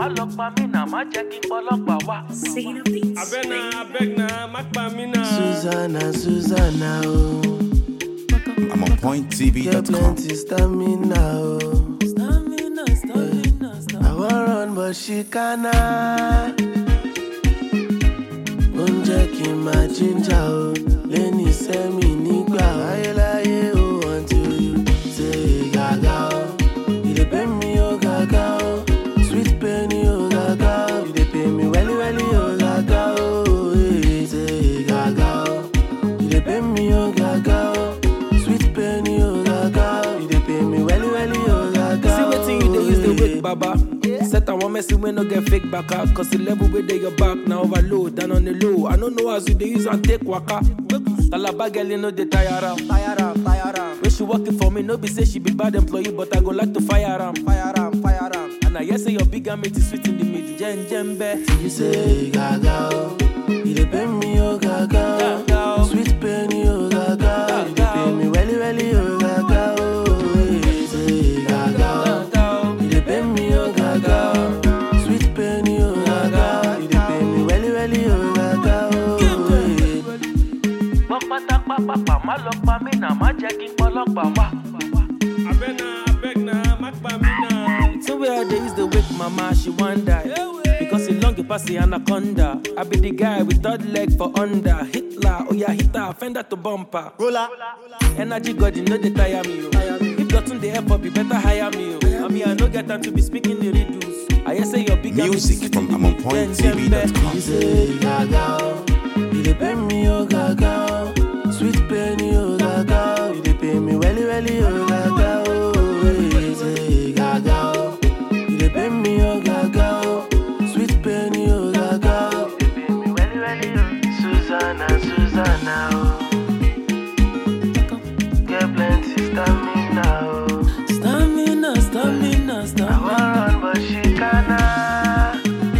má lọ pa mí náà, má jẹ́ kí pọ́lọ́pàá wá. Abegna, má pa mí náà. Susanna, oh. I'm on pointtv.com. Get plenty stamina, oh. Stamina. I want run, but she cannot. Oúnjẹ kí n máa ginger, oh. Lẹ́ni sẹ́mi nígbà, láyéláyé, oh. Until you say gaga, oh. You dey pay me, oh, gaga, oh. Sweet penny, oh, gaga, oh. You dey pay me welly, oh, gaga, oh. Hey, say gaga, oh. You dey pay me, oh, gaga, oh. Sweet penny, oh, gaga, oh. You dey pay me welly, oh, gaga, oh. See wetin you dey use the wake, baba. Set and one messy when no get fake back out. Cause the level where they your back now overload and on the low. I don't know as you they use and take waka. Talaba girl you know they tire am. When she working for me, no be say she be bad employee, but I go like to fire am. And I hear say your big mate is sweet in the middle. Jembe. You say gaga, oh. You dey pay me, oh, gaga, oh. Sweet penny, oh, gaga, oh. You dey pay me welly, oh, gaga, oh. Hey, say gaga, oh. You dey pay me, oh, gaga, oh. Sweet penny, oh, gaga, oh. You dey pay me welly, oh, gaga, oh. Hey. Papa, má lọ pa mí náà, má jẹ́ kí pọ́lọ́pàá wá. Abegna, má pa mí náà. So where they use the wake mama, she want die. Because it long pass the anaconda. I be the guy with third leg for under. Hitler, oh yeah, Hitler, fender to bumper. Rolla. Energy God, you know they tire me, yo. If gotten the help up, you better hire me, yo. I mean, I no get time to be speaking the riddles. I hear say your big Music from amonpointtv.com. You say gaga, oh. You dey pay me, oh, gaga, oh. Sweet penny, oh, gaga, oh. You dey pay me welly, oh, gaga, oh. Hey, say gaga, oh. You dey pay me, oh, gaga, oh. Sweet penny, oh, gaga, oh. You dey pay me welly, oh. Susanna, oh. Get plenty stamina, oh. Stamina. I want run, but she cannot.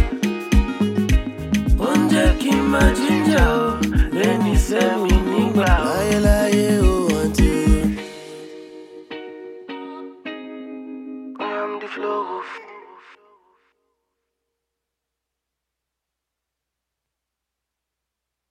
Oúnjẹ kí n máa ginger, oh. Lẹ́ni sẹ́mi nígbà, láyéláyé, oh. Until you. I'm the flow.